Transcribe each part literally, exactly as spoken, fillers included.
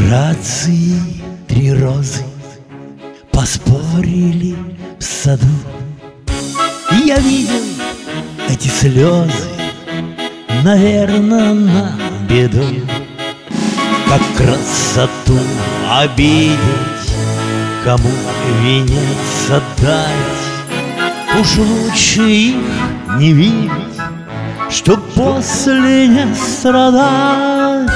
грации три розы поспорили в саду, и я видел эти слезы, наверно, на беду. Как красоту обидеть, кому венец отдать, уж лучше их не видеть, чтоб после не страдать.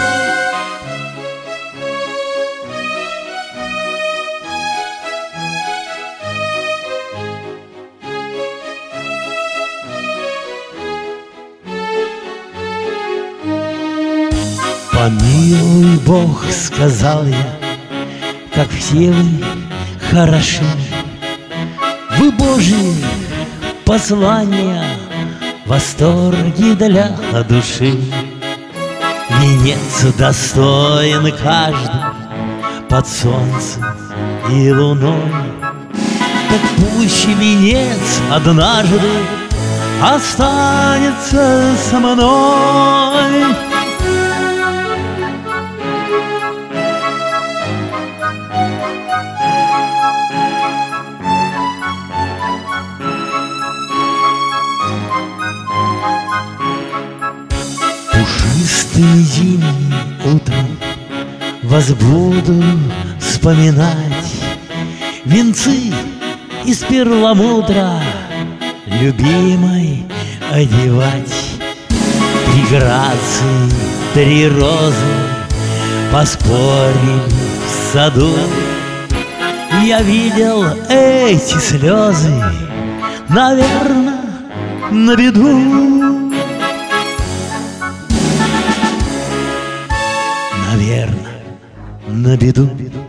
Помилуй, Бог, сказал я, как все вы хороши. Вы Божьи послания, восторги для души. Венец достоин каждый под солнцем и луной. Так пусть венец однажды останется со мной. Пушистым зимним утром вас буду вспоминать, венцы из перламутра любимой одевать. Три грации, три розы поспорили в саду. Я видел эти слезы, наверно, на беду. Наверно, на беду.